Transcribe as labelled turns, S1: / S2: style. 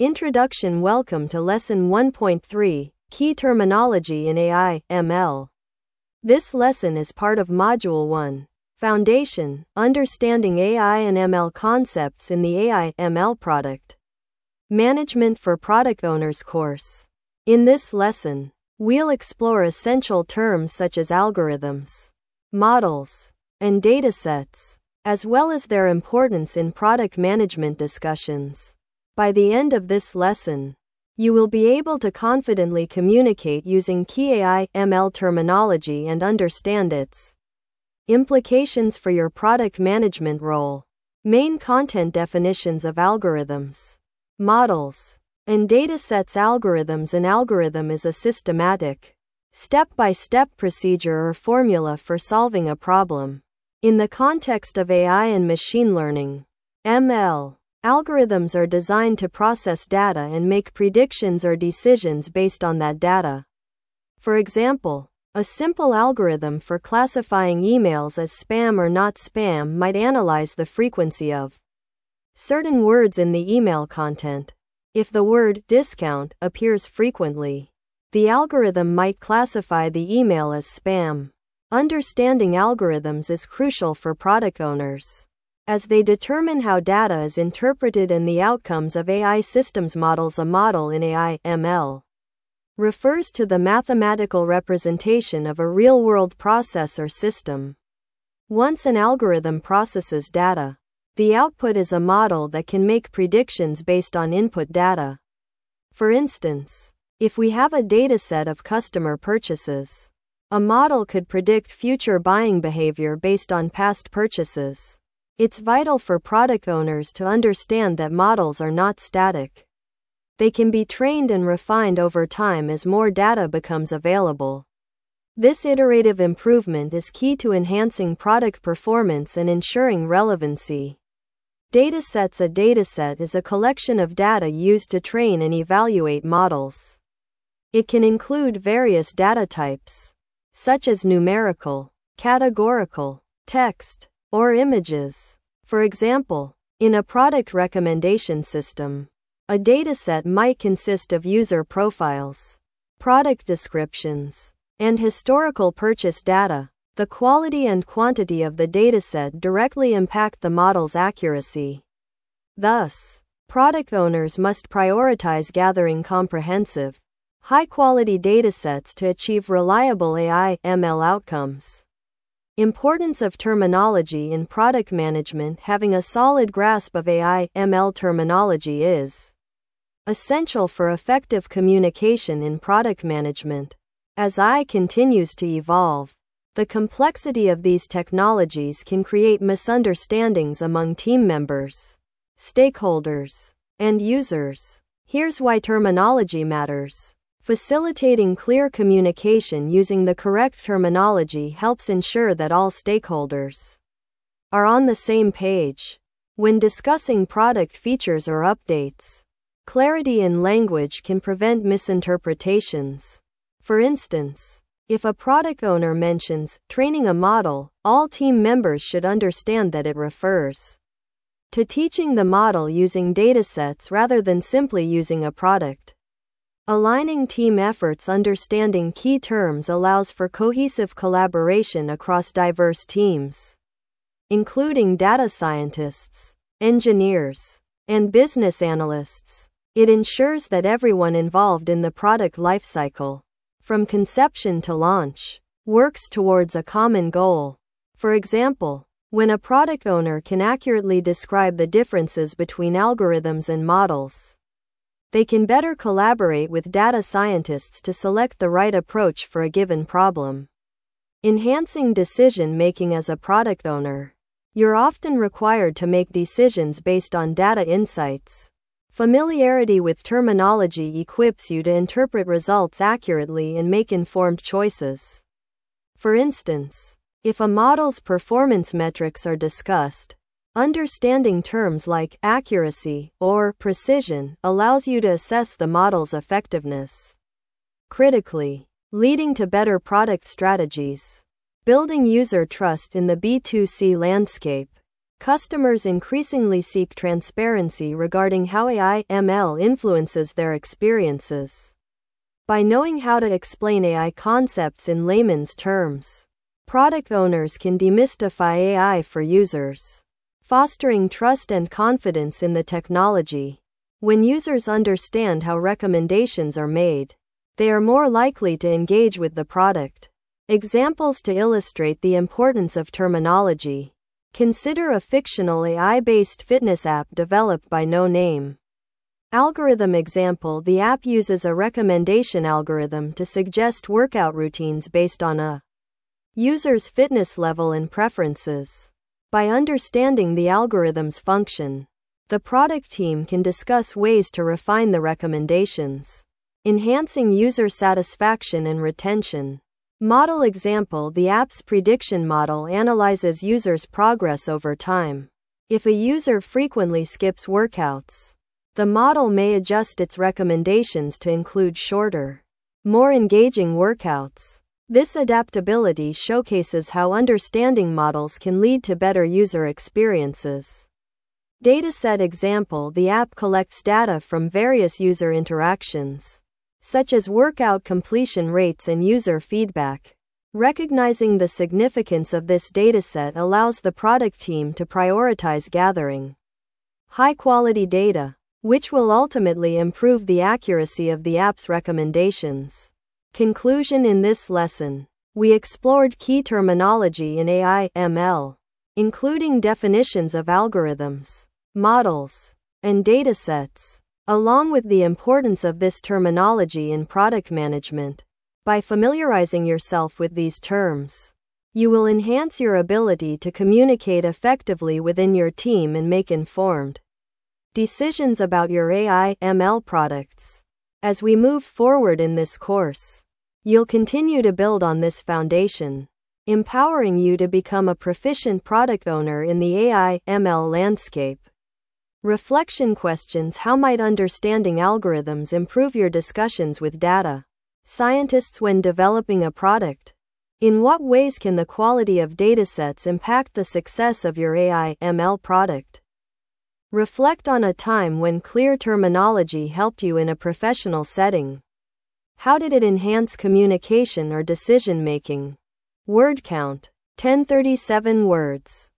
S1: Introduction. Welcome to Lesson 1.3, Key Terminology in AI, ML. This lesson is part of Module 1, Foundation, Understanding AI and ML Concepts in the AI, ML Product Management for Product Owners course. In this lesson, we'll explore essential terms such as algorithms, models, and datasets, as well as their importance in product management discussions. By the end of this lesson, you will be able to confidently communicate using key AI ML terminology and understand its implications for your product management role. Main content definitions of algorithms, models, and datasets. Algorithms. An algorithm is a systematic, step-by-step procedure or formula for solving a problem. In the context of AI and machine learning, ML, algorithms are designed to process data and make predictions or decisions based on that data. For example, a simple algorithm for classifying emails as spam or not spam might analyze the frequency of certain words in the email content. If the word discount appears frequently, the algorithm might classify the email as spam. Understanding algorithms is crucial for product owners, as they determine how data is interpreted and the outcomes of AI systems. Models. A model in AI, ML, refers to the mathematical representation of a real-world process or system. Once an algorithm processes data, the output is a model that can make predictions based on input data. For instance, if we have a dataset of customer purchases, a model could predict future buying behavior based on past purchases. It's vital for product owners to understand that models are not static. They can be trained and refined over time as more data becomes available. This iterative improvement is key to enhancing product performance and ensuring relevancy. Datasets. A dataset is a collection of data used to train and evaluate models. It can include various data types, such as numerical, categorical, text, or images. For example, in a product recommendation system, a dataset might consist of user profiles, product descriptions, and historical purchase data. The quality and quantity of the dataset directly impact the model's accuracy. Thus, product owners must prioritize gathering comprehensive, high-quality datasets to achieve reliable AI ML outcomes. Importance of terminology in product management. Having a solid grasp of AI ML terminology is essential for effective communication in product management. As AI continues to evolve, the complexity of these technologies can create misunderstandings among team members, stakeholders, and users. Here's why terminology matters. Facilitating clear communication using the correct terminology helps ensure that all stakeholders are on the same page when discussing product features or updates. Clarity in language can prevent misinterpretations. For instance, if a product owner mentions training a model, all team members should understand that it refers to teaching the model using datasets rather than simply using a product. Aligning team efforts. Understanding key terms allows for cohesive collaboration across diverse teams, including data scientists, engineers, and business analysts. It ensures that everyone involved in the product lifecycle, from conception to launch, works towards a common goal. For example, when a product owner can accurately describe the differences between algorithms and models, they can better collaborate with data scientists to select the right approach for a given problem. Enhancing decision-making. As a product owner, you're often required to make decisions based on data insights. Familiarity with terminology equips you to interpret results accurately and make informed choices. For instance, if a model's performance metrics are discussed, understanding terms like accuracy or precision allows you to assess the model's effectiveness critically, leading to better product strategies. Building user trust in the B2C landscape. Customers increasingly seek transparency regarding how AI ML influences their experiences. By knowing how to explain AI concepts in layman's terms, product owners can demystify AI for users, fostering trust and confidence in the technology. When users understand how recommendations are made, they are more likely to engage with the product. Examples to illustrate the importance of terminology. Consider a fictional AI-based fitness app developed by No Name. Algorithm example: the app uses a recommendation algorithm to suggest workout routines based on a user's fitness level and preferences. By understanding the algorithm's function, the product team can discuss ways to refine the recommendations, enhancing user satisfaction and retention. Model example: the app's prediction model analyzes users' progress over time. If a user frequently skips workouts, the model may adjust its recommendations to include shorter, more engaging workouts. This adaptability showcases how understanding models can lead to better user experiences. Dataset example: the app collects data from various user interactions, such as workout completion rates and user feedback. Recognizing the significance of this dataset allows the product team to prioritize gathering high-quality data, which will ultimately improve the accuracy of the app's recommendations. Conclusion: in this lesson, we explored key terminology in AI ML, including definitions of algorithms, models, and datasets, along with the importance of this terminology in product management. By familiarizing yourself with these terms, you will enhance your ability to communicate effectively within your team and make informed decisions about your AI ML products. As we move forward in this course, you'll continue to build on this foundation, empowering you to become a proficient product owner in the AI ML landscape. Reflection questions: how might understanding algorithms improve your discussions with data scientists when developing a product? In what ways can the quality of datasets impact the success of your AI ML product? Reflect on a time when clear terminology helped you in a professional setting. How did it enhance communication or decision making? Word count: 1037 words.